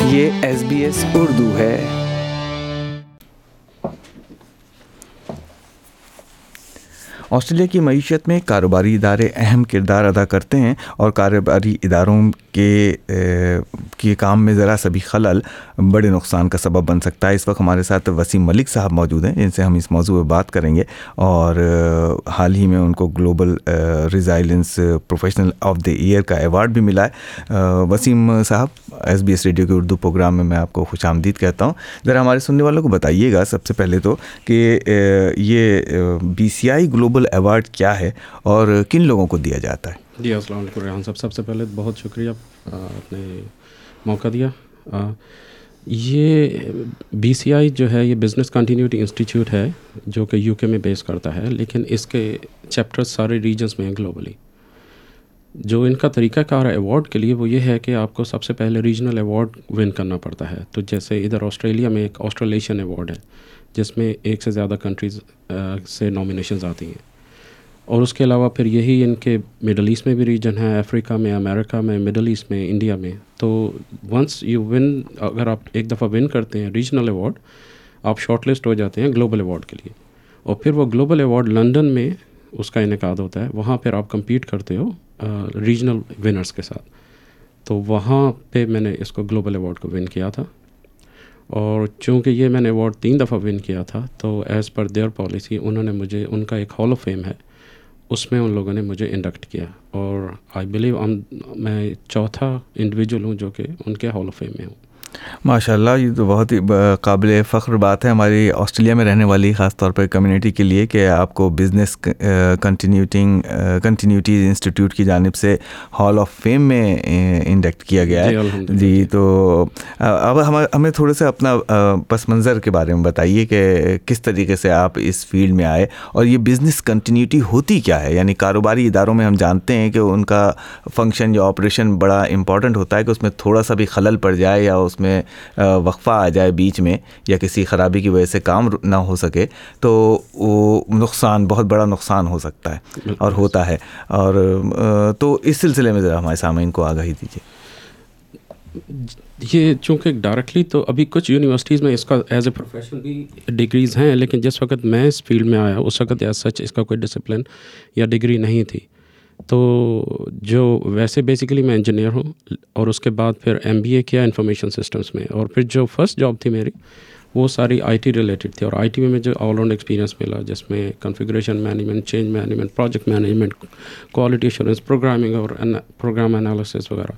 یہ SBS اردو ہے۔ Australia کی معیشت میں کاروباری ادارے اہم کردار ادا کرتے ہیں اور کاروباری اداروں کے کام میں ذرا سا بھی خلل بڑے نقصان کا سبب بن سکتا ہے۔ اس وقت ہمارے ساتھ وسیم ملک صاحب موجود ہیں جن سے ہم اس موضوع پہ بات کریں گے، اور حال ہی میں ان کو global resilience professional of the year کا ایوارڈ بھی ملا ہے۔ وسیم صاحب، SBS ریڈیو کے اردو پروگرام میں آپ کو خوش آمدید کہتا ہوں۔ ذرا ہمارے سننے والوں کو بتائیے گا سب سے پہلے تو کہ یہ BCI گلوبل ایوارڈ کیا ہے اور کن لوگوں کو دیا جاتا ہے؟ جی السلام علیکم ریحان صاحب، سب سے پہلے بہت شکریہ آپ نے موقع دیا۔ یہ BCI جو ہے یہ بزنس کنٹینیوٹی انسٹیٹیوٹ ہے جو کہ UK میں بیس کرتا ہے، لیکن اس کے چیپٹر سارے ریجنس میں ہیں گلوبلی۔ جو ان کا طریقہ کار ہے ایوارڈ کے لیے وہ یہ ہے کہ آپ کو سب سے پہلے ریجنل ایوارڈ ون کرنا پڑتا ہے۔ تو جیسے ادھر آسٹریلیا میں ایک آسٹریلیشین ایوارڈ ہے جس میں ایک سے زیادہ کنٹریز سے نامینیشنز آتی ہیں، اور اس کے علاوہ پھر یہی ان کے مڈل ایسٹ میں بھی ریجن ہے، افریقہ میں، امریکہ میں، مڈل ایسٹ میں، انڈیا میں۔ تو ونس یو ون، اگر آپ ایک دفعہ ون کرتے ہیں ریجنل ایوارڈ، آپ شارٹ لسٹ ہو جاتے ہیں گلوبل ایوارڈ کے لیے، اور پھر وہ گلوبل ایوارڈ لندن میں اس کا انعقاد ہوتا ہے، وہاں پھر آپ کمپیٹ کرتے ہو ریجنل ونرز کے ساتھ۔ تو وہاں پہ میں نے اس کو گلوبل ایوارڈ کو ون کیا تھا، اور چونکہ یہ میں نے ایوارڈ 3 دفعہ ون کیا تھا تو ایز پر دیئر پالیسی انہوں نے مجھے، ان کا ایک ہال آف فیم ہے، اس میں ان لوگوں نے مجھے انڈکٹ کیا، اور آئی بلیو میں چوتھا انڈیویجول ہوں جو کہ ان کے ہال آف فیم میں ہوں۔ ماشاء اللہ، یہ تو بہت ہی قابل فخر بات ہے ہماری آسٹریلیا میں رہنے والی خاص طور پر کمیونٹی کے لیے کہ آپ کو بزنس کنٹینیوٹی انسٹیٹیوٹ کی جانب سے ہال آف فیم میں انڈکٹ کیا گیا ہے۔ جی، تو اب ہمیں تھوڑے سے اپنا پس منظر کے بارے میں بتائیے کہ کس طریقے سے آپ اس فیلڈ میں آئے، اور یہ بزنس کنٹینیوٹی ہوتی کیا ہے؟ یعنی کاروباری اداروں میں ہم جانتے ہیں کہ ان کا فنکشن یا آپریشن بڑا امپورٹنٹ ہوتا ہے کہ اس میں تھوڑا سا بھی خلل پڑ جائے یا اس میں وقفہ آ جائے بیچ میں، یا کسی خرابی کی وجہ سے کام نہ ہو سکے تو وہ نقصان، بہت بڑا نقصان ہو سکتا ہے اور ہوتا ہے۔ اور تو اس سلسلے میں ذرا ہمارے سامعین کو آگاہی دیجیے۔ یہ چونکہ ڈائریکٹلی تو ابھی کچھ یونیورسٹیز میں اس کا ایز اے پروفیشن بھی ڈگریز ہیں، لیکن جس وقت میں اس فیلڈ میں آیا اس وقت ایز سچ اس کا کوئی ڈسپلن یا ڈگری نہیں تھی۔ تو جو ویسے بیسیکلی میں انجینئر ہوں، اور اس کے بعد پھر MBA کیا انفارمیشن سسٹمز میں، اور پھر جو فرسٹ جاب تھی میری وہ ساری IT ریلیٹڈ تھی، اور IT میں مجھے آل راؤنڈ ایکسپیرینس ملا جس میں configuration management, change management, project management, quality assurance, programming اور پروگرام انالیسس وغیرہ۔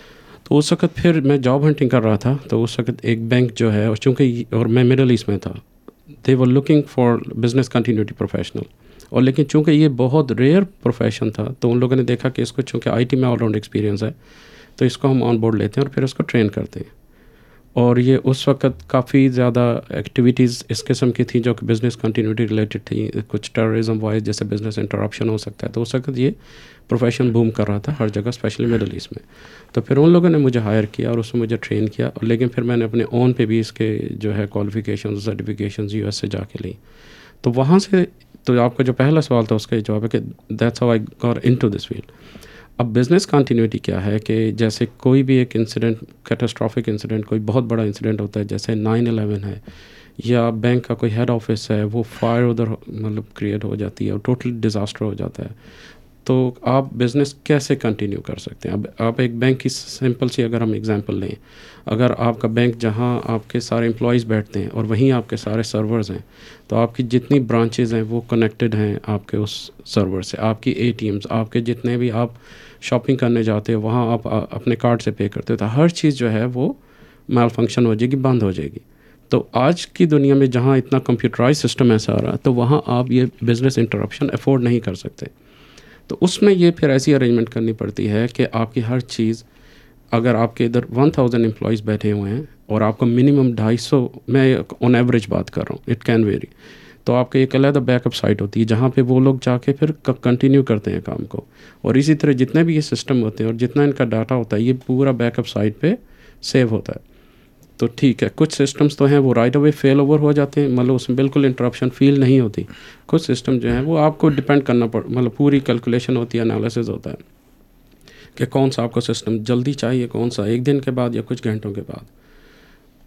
تو اس وقت پھر میں جاب ہنٹنگ کر رہا تھا، تو اس وقت ایک بینک جو ہے، اور چونکہ اور میں مڈل ایسٹ میں تھا، they were looking for business continuity professional, اور لیکن چونکہ یہ بہت ریئر پروفیشن تھا تو ان لوگوں نے دیکھا کہ اس کو چونکہ IT میں آل راؤنڈ ایکسپیرینس ہے تو اس کو ہم آن بورڈ لیتے ہیں اور پھر اس کو ٹرین کرتے ہیں۔ اور یہ اس وقت کافی زیادہ ایکٹیویٹیز اس قسم کی تھیں جو کہ بزنس کنٹینیوٹی ریلیٹڈ تھیں، کچھ ٹیررزم وائز جیسے بزنس انٹرپشن ہو سکتا ہے، تو اس وقت یہ پروفیشن بوم کر رہا تھا ہر جگہ، اسپیشلی مڈل ایسٹ میں۔ تو پھر ان لوگوں نے مجھے ہائر کیا اور اس میں مجھے ٹرین کیا، لیکن پھر میں نے اپنے اون پہ بھی اس کے جو ہے کوالیفیکیشنز، سرٹیفکیشنز US سے جا کے لیں۔ تو وہاں سے تو آپ کا جو پہلا سوال تھا اس کا یہ جواب ہے کہ that's how I got into this field. اب بزنس کنٹینیوٹی کیا ہے کہ جیسے کوئی بھی ایک انسیڈنٹ، کیٹاسٹرافک انسیڈنٹ، کوئی بہت بڑا انسیڈنٹ ہوتا ہے جیسے 9/11 ہے، یا بینک کا کوئی ہیڈ آفس ہے، وہ فائر ادھر مطلب کریٹ ہو جاتی ہے اور ٹوٹل ڈیزاسٹر ہو جاتا ہے، تو آپ بزنس کیسے کنٹینیو کر سکتے ہیں؟ اب آپ ایک بینک کی سمپل سی اگر ہم اگزامپل لیں، اگر آپ کا بینک جہاں آپ کے سارے امپلائیز بیٹھتے ہیں اور وہیں آپ کے سارے سرورز ہیں، تو آپ کی جتنی برانچز ہیں وہ کنیکٹڈ ہیں آپ کے اس سرور سے، آپ کی ATMs، آپ کے جتنے بھی آپ شاپنگ کرنے جاتے ہیں وہاں آپ اپنے کارڈ سے پے کرتے ہو، تو ہر چیز جو ہے وہ میل فنکشن ہو جائے گی، بند ہو جائے گی۔ تو آج کی دنیا میں جہاں اتنا کمپیوٹرائز سسٹم ایسا آ رہا ہے تو وہاں آپ یہ بزنس انٹرپشن افورڈ نہیں کر سکتے۔ تو اس میں یہ پھر ایسی ارینجمنٹ کرنی پڑتی ہے کہ آپ کی ہر چیز، اگر آپ کے ادھر 1000 امپلائیز بیٹھے ہوئے ہیں اور آپ کو منیمم 250، میں آن ایوریج بات کر رہا ہوں، اٹ کین ویری، تو آپ کے ایک علیحدہ بیک اپ سائٹ ہوتی ہے جہاں پہ وہ لوگ جا کے پھر کنٹینیو کرتے ہیں کام کو، اور اسی طرح جتنے بھی یہ سسٹم ہوتے ہیں اور جتنا ان کا ڈاٹا ہوتا ہے یہ پورا بیک اپ سائٹ پہ سیو ہوتا ہے۔ تو ٹھیک ہے، کچھ سسٹمز تو ہیں وہ رائٹ اوے فیل اوور ہو جاتے ہیں، مطلب اس میں بالکل انٹرپشن فیل نہیں ہوتی۔ کچھ سسٹم جو ہیں وہ آپ کو ڈپینڈ کرنا مطلب پوری کیلکولیشن ہوتی ہے، انالیسز ہوتا ہے کہ کون سا آپ کو سسٹم جلدی چاہیے، کون سا 1 دن کے بعد یا کچھ گھنٹوں کے بعد۔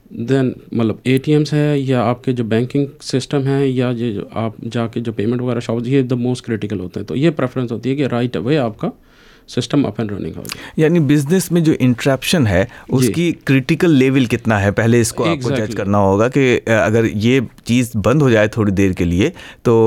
دین مطلب اے ٹی ایمس ہے یا آپ کے جو بینکنگ سسٹم ہے یا جو آپ جا کے جو پیمنٹ وغیرہ شاپس، یہ دا موسٹ کرٹیکل ہوتے ہیں. تو یہ پریفرنس ہوتی ہے کہ رائٹ اوے آپ کا سسٹم اپ اینڈ رننگ ہو جائے. یعنی بزنس میں جو انٹرپشن ہے اس کی کریٹیکل لیول کتنا ہے، پہلے اس کو آپ کو جج کرنا ہوگا کہ اگر یہ چیز بند ہو جائے تھوڑی دیر کے لیے تو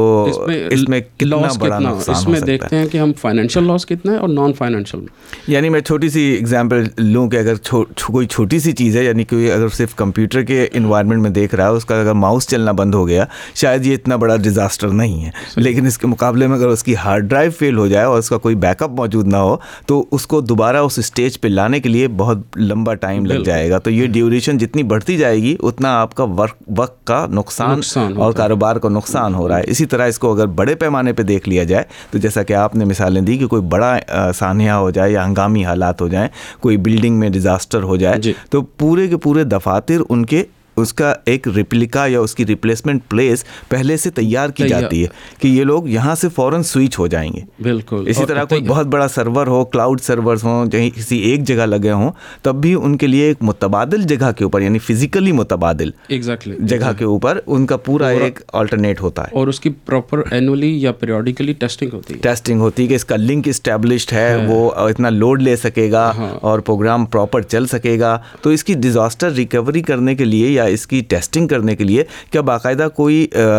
اس میں کتنا بڑا نقصان ہو سکتا ہے. اس میں دیکھتے ہیں کہ ہم فائنینشیل لاس کتنا ہے اور نان فائنینشیل. یعنی میں چھوٹی سی ایگزامپل لوں کہ اگر کوئی چھوٹی سی چیز ہے، یعنی کوئی اگر صرف کمپیوٹر کے انوائرمنٹ میں دیکھ رہا ہے، اس کا اگر ماؤس چلنا بند ہو گیا، شاید یہ اتنا بڑا ڈیزاسٹر نہیں ہے. لیکن اس کے مقابلے میں اگر اس کی ہارڈ ڈرائیو فیل ہو جائے اور اس کا کوئی بیک اپ موجود نہ ہو تو اس کو دوبارہ اس اسٹیج پہ لانے کے لیے بہت لمبا ٹائم لگ جائے گا. تو یہ ڈیوریشن جتنی بڑھتی جائے گی اتنا آپ کا وقت کا نقصان اور کاروبار کو نقصان ہو رہا ہے. اسی طرح اس کو اگر بڑے پیمانے پہ دیکھ لیا جائے تو جیسا کہ آپ نے مثالیں دی کہ کوئی بڑا سانحہ ہو جائے یا ہنگامی حالات ہو جائیں، کوئی بلڈنگ میں ڈیزاسٹر ہو جائے تو پورے کے پورے دفاتر ان کے اس کا ایک ریپلیکا یا اس کی ریپلیسمنٹ پلیس پہلے سے تیار کی جاتی ہے کہ یہ لوگ یہاں سے فوراً سوئچ ہو جائیں گے. بالکل. اسی طرح کوئی بہت بڑا سرور ہو، کلاؤڈ سرورز ہوں کہیں کسی ایک جگہ لگے ہوں، تب بھی ان کے لیے ایک متبادل جگہ کے اوپر، یعنی فزیکلی متبادل جگہ کے اوپر ان کا پورا ایک آلٹرنیٹ ہوتا ہے اور اس کی پراپر اینولی یا پیریوڈیکلی ٹیسٹنگ ہوتی ہے کہ اس کا لنک اسٹیبلشڈ ہے، وہ اتنا لوڈ لے سکے گا اور پروگرام پراپر چل سکے گا. تو اس کی ڈیزاسٹر ریکوری کرنے کے لیے یا اس کی ٹیسٹنگ کرنے کے لیے کیا باقاعدہ کوئی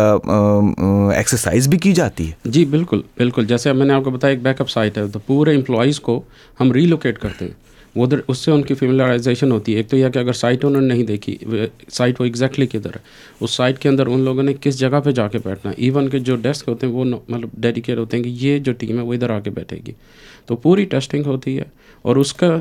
ایکسرسائز بھی کی جاتی ہے؟ جی بالکل بالکل. جیسے میں نے آپ کو بتایا ایک بیک اپ سائٹ ہے، تو پورے امپلائیز کو ہم ریلوکیٹ کرتے ہیں ادھر، اس سے ان کی فیملیرائزیشن ہوتی ہے. ایک تو یہ کہ اگر سائٹ انہوں نے نہیں دیکھی، سائٹ وہ ایگزیکٹلی کدھر ہے، اس سائٹ کے اندر ان لوگوں نے کس جگہ پہ جا کے بیٹھنا ہے. ایون کہ جو ڈیسک ہوتے ہیں وہ مطلب ڈیڈیکیٹ ہوتے ہیں کہ یہ جو ٹیم ہے وہ ادھر آ کے بیٹھے گی. تو پوری ٹیسٹنگ ہوتی ہے اور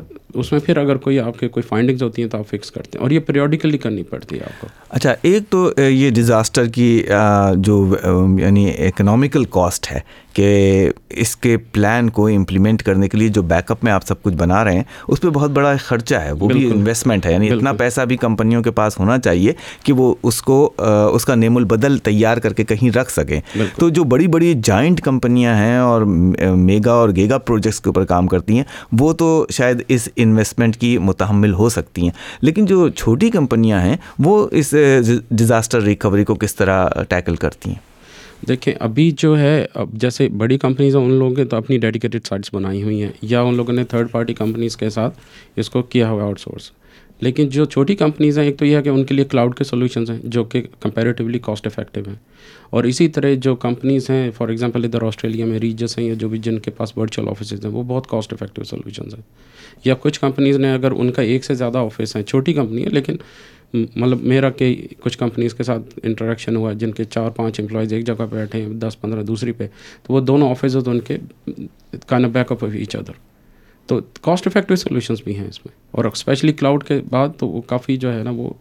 اس میں پھر اگر کوئی آپ کے کوئی فائنڈنگز ہوتی ہیں تو آپ فکس کرتے ہیں، اور یہ پیریوڈیکلی کرنی پڑتی ہے آپ کو. اچھا، ایک تو یہ ڈیزاسٹر کی جو یعنی اکنامیکل کاسٹ ہے کہ اس کے پلان کو امپلیمنٹ کرنے کے لیے جو بیک اپ میں آپ سب کچھ بنا رہے ہیں اس پہ بہت بڑا خرچہ ہے، وہ بھی انویسٹمنٹ ہے. یعنی اتنا پیسہ بھی کمپنیوں کے پاس ہونا چاہیے کہ وہ اس کو اس کا نیم البدل تیار کر کے کہیں رکھ سکیں. تو جو بڑی بڑی جائنٹ کمپنیاں ہیں اور میگا اور گیگا پروجیکٹس کے اوپر کام کرتی ہیں وہ تو شاید اس انویسٹمنٹ کی متحمل ہو سکتی ہیں، لیکن جو چھوٹی کمپنیاں ہیں وہ اس ڈیزاسٹر ریکوری کو کس طرح ٹیکل کرتی ہیں؟ دیکھیں ابھی جو ہے، اب جیسے بڑی کمپنیز ہیں ان لوگوں نے تو اپنی ڈیڈیکیٹڈ سائٹس بنائی ہوئی ہیں یا ان لوگوں نے تھرڈ پارٹی کمپنیز کے ساتھ اس کو کیا ہوا آؤٹ سورس. لیکن جو چھوٹی کمپنیز ہیں، ایک تو یہ ہے کہ ان کے لیے کلاؤڈ کے سولوشنز ہیں جو کہ کمپیریٹیولی کاسٹ افیکٹو ہیں، اور اسی طرح جو کمپنیز ہیں فار ایگزامپل ادھر آسٹریلیا میں ریجس ہیں یا جو بھی جن کے پاس ورچوئل آفیسز ہیں وہ بہت کاسٹ افیکٹو سولوشنز ہیں. یا کچھ کمپنیز نے اگر ان کا ایک سے زیادہ آفس ہیں، چھوٹی کمپنی ہے لیکن مطلب میرا کہ کچھ کمپنیز کے ساتھ انٹریکشن ہوا جن کے 4-5 امپلائیز ایک جگہ پہ بیٹھے ہیں، 10-15 دوسری پہ، تو وہ دونوں آفس تو ان کے kind of back up of each other. تو کاسٹ افیکٹو سولوشنز بھی ہیں اس میں، اور اسپیشلی کلاؤڈ کے بعد تو وہ کافی جو ہے نا وہ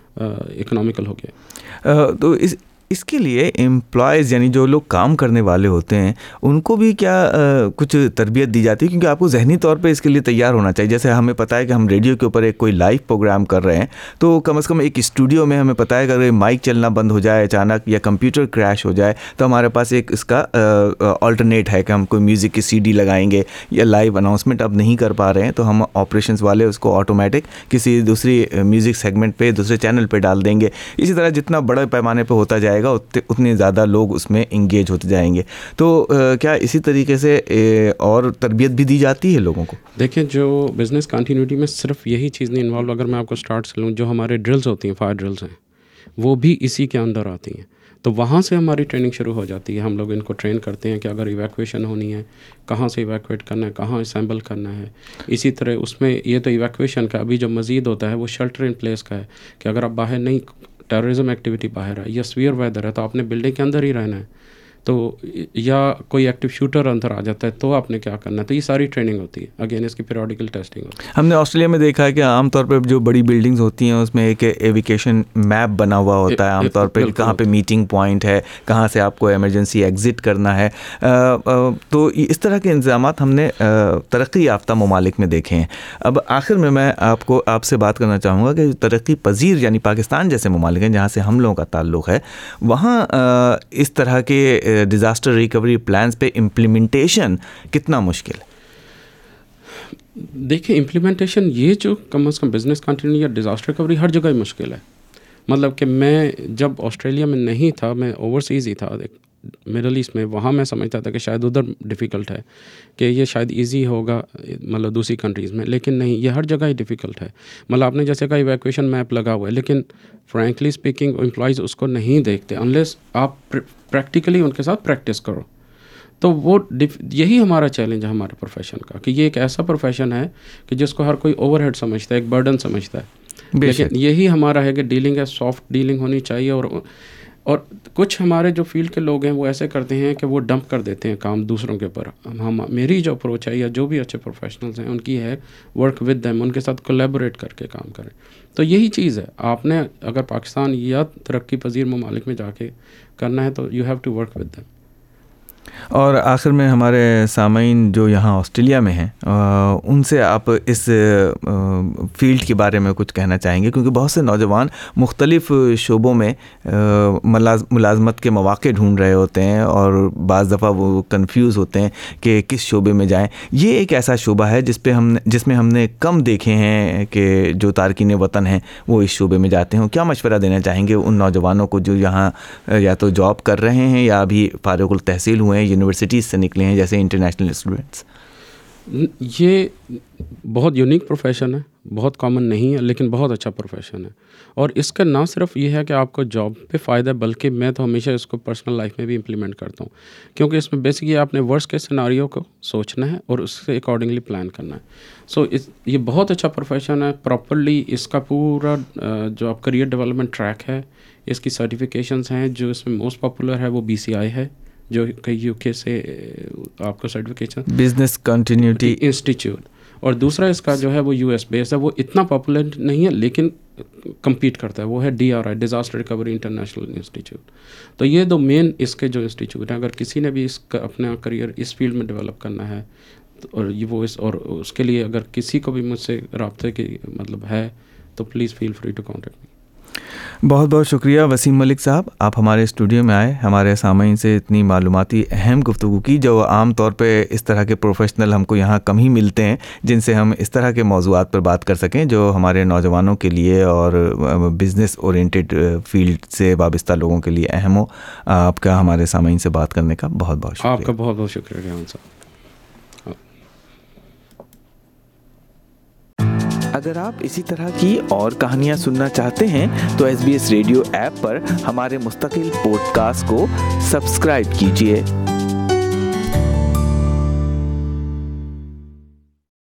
اکنامیکل ہو گیا. تو اس کے لیے امپلائیز یعنی جو لوگ کام کرنے والے ہوتے ہیں ان کو بھی کیا کچھ تربیت دی جاتی ہے؟ کیونکہ آپ کو ذہنی طور پہ اس کے لیے تیار ہونا چاہیے. جیسے ہمیں پتہ ہے کہ ہم ریڈیو کے اوپر ایک کوئی لائیو پروگرام کر رہے ہیں تو کم از کم ایک اسٹوڈیو میں ہمیں پتہ ہے کہ اگر مائک چلنا بند ہو جائے اچانک یا کمپیوٹر کریش ہو جائے تو ہمارے پاس ایک اس کا آلٹرنیٹ ہے کہ ہم کوئی میوزک کی CD لگائیں گے، یا لائیو اناؤنسمنٹ اب نہیں کر پا رہے ہیں تو ہم آپریشنز والے اس کو آٹومیٹک کسی دوسری میوزک سیگمنٹ پہ دوسرے چینل پہ ڈال دیں گے. اسی طرح جتنا بڑے پیمانے پہ ہوتا جائے گا اتنے زیادہ لوگ اس میں انگیج ہوتے جائیں گے. تو کیا اسی طریقے سے اور تربیت بھی دی جاتی ہے لوگوں کو؟ دیکھیں جو بزنس کنٹینیوٹی میں صرف یہی چیز نہیں انوالو، اگر میں آپ کو اسٹارٹ سے لوں، جو ہمارے ڈرلز ہوتی ہیں، فائر ڈرلز ہیں، وہ بھی اسی کے اندر آتی ہیں. تو وہاں سے ہماری ٹریننگ شروع ہو جاتی ہے. ہم لوگ ان کو ٹرین کرتے ہیں کہ اگر ایویکویشن ہونی ہے کہاں سے ایویکویٹ کرنا ہے، کہاں اسمبل کرنا ہے. اسی طرح اس میں یہ تو ایویکویشن کا، ابھی جو مزید ہوتا ہے وہ شیلٹر ان پلیس کا ہے کہ اگر آپ باہر نہیں، ٹیررزم ایکٹیویٹی باہر ہے یا سویئر ویدر ہے تو آپ نے بلڈنگ کے اندر ہی رہنا ہے. تو یا کوئی ایکٹیو شوٹر اندر آ جاتا ہے تو آپ نے کیا کرنا ہے. تو یہ ساری ٹریننگ ہوتی ہے، اگین اس کی پیریوڈیکل ٹیسٹنگ ہوتی ہے. ہم نے آسٹریلیا میں دیکھا ہے کہ عام طور پہ جو بڑی بلڈنگز ہوتی ہیں اس میں ایک ایویکیشن میپ بنا ہوا ہوتا ہے عام طور پہ، کہاں پہ میٹنگ پوائنٹ ہے، کہاں سے آپ کو ایمرجنسی ایگزٹ کرنا ہے. تو اس طرح کے انتظامات ہم نے ترقی یافتہ ممالک میں دیکھے ہیں. اب آخر میں آپ سے بات کرنا چاہوں گا کہ ترقی پذیر یعنی پاکستان جیسے ممالک ہیں جہاں سے ہم لوگوں کا تعلق ہے، وہاں اس طرح کے ڈیزاسٹر ریکوری پلانز پہ امپلیمنٹیشن کتنا مشکل ہے؟ دیکھیں امپلیمنٹیشن یہ جو کم از کم بزنس کنٹینیو یا ڈیزاسٹر ریکوری ہر جگہ ہی مشکل ہے. مطلب کہ میں جب آسٹریلیا میں نہیں تھا، میں اوورسیز ہی تھا مڈل ایسٹ میں، وہاں میں سمجھتا تھا کہ شاید ادھر ڈیفیکلٹ ہے، کہ یہ شاید ایزی ہوگا مطلب دوسری کنٹریز میں، لیکن نہیں، یہ ہر جگہ ہی ڈیفیکلٹ ہے. مطلب آپ نے جیسے کہا ایویکویشن میپ لگا ہوا ہے، لیکن فرینکلی اسپیکنگ امپلائیز اس کو نہیں دیکھتے انلیس آپ پریکٹیکلی ان کے ساتھ پریکٹس کرو. تو وہ یہی ہمارا چیلنج ہے ہمارے پروفیشن کا، کہ یہ ایک ایسا پروفیشن ہے کہ جس کو ہر کوئی اوور ہیڈ سمجھتا ہے، ایک برڈن سمجھتا ہے، لیکن یہی ہمارا ہے کہ ڈیلنگ ہے، سافٹ ڈیلنگ ہونی چاہیے. اور کچھ ہمارے جو فیلڈ کے لوگ ہیں وہ ایسے کرتے ہیں کہ وہ ڈمپ کر دیتے ہیں کام دوسروں کے اوپر. میری جو اپروچ ہے یا جو بھی اچھے پروفیشنلز ہیں ان کی ہے ورک ود دیم، ان کے ساتھ کولیبوریٹ کر کے کام کریں. تو یہی چیز ہے، آپ نے اگر پاکستان یا ترقی پذیر ممالک میں جا کے کرنا ہے تو you have to work with them. اور آخر میں ہمارے سامعین جو یہاں آسٹریلیا میں ہیں ان سے آپ اس فیلڈ کے بارے میں کچھ کہنا چاہیں گے، کیونکہ بہت سے نوجوان مختلف شعبوں میں ملازمت کے مواقع ڈھونڈ رہے ہوتے ہیں اور بعض دفعہ وہ کنفیوز ہوتے ہیں کہ کس شعبے میں جائیں. یہ ایک ایسا شعبہ ہے جس میں ہم نے کم دیکھے ہیں کہ جو تارکین وطن ہیں وہ اس شعبے میں جاتے ہیں. کیا مشورہ دینا چاہیں گے ان نوجوانوں کو جو یہاں یا تو جاب کر رہے ہیں یا ابھی فارغ التحصیل ہوئے ہیں، یونیورسٹیز سے نکلے ہیں جیسے انٹرنیشنل اسٹوڈنٹس؟ یہ بہت یونیک پروفیشن ہے، بہت کامن نہیں ہے، لیکن بہت اچھا پروفیشن ہے. اور اس کا نہ صرف یہ ہے کہ آپ کو جاب پہ فائدہ ہے، بلکہ میں تو ہمیشہ اس کو پرسنل لائف میں بھی امپلیمنٹ کرتا ہوں، کیونکہ اس میں بیسکلی آپ نے ورسٹ کیس سیناریو کو سوچنا ہے اور اس سے اکارڈنگلی پلان کرنا ہے. سو یہ بہت اچھا پروفیشن ہے. پراپرلی اس کا پورا جو آپ کریئر ڈیولپمنٹ ٹریک ہے، اس کی سرٹیفکیشنز ہیں. جو اس میں موسٹ پاپولر ہے وہ BCI ہے، جو کہ UK سے آپ کو سرٹیفکیشن، بزنس کنٹینیوٹی انسٹیٹیوٹ. اور دوسرا اس کا جو ہے وہ US بیس ہے، وہ اتنا پاپولر نہیں ہے لیکن کمپیٹ کرتا ہے، وہ ہے DRI، disaster recovery international institute. تو یہ دو مین اس کے جو انسٹیٹیوٹ ہیں. اگر کسی نے بھی اس کا اپنا کریئر اس فیلڈ میں ڈیولپ کرنا ہے اور اس کے لیے اگر کسی کو بھی مجھ سے رابطے کی مطلب ہے تو please feel free to contact me. بہت بہت شکریہ وسیم ملک صاحب، آپ ہمارے اسٹوڈیو میں آئے، ہمارے سامعین سے اتنی معلوماتی اہم گفتگو کی جو عام طور پہ اس طرح کے پروفیشنل ہم کو یہاں کم ہی ملتے ہیں جن سے ہم اس طرح کے موضوعات پر بات کر سکیں جو ہمارے نوجوانوں کے لیے اور بزنس اورینٹیڈ فیلڈ سے وابستہ لوگوں کے لیے اہم ہو. آپ کا ہمارے سامعین سے بات کرنے کا بہت بہت شکریہ. آپ کا بہت بہت شکریہ ریحان صاحب. اگر آپ اسی طرح کی اور کہانیاں سننا چاہتے ہیں تو SBS ریڈیو ایپ پر ہمارے مستقل پوڈ کاسٹ کو سبسکرائب کیجیے.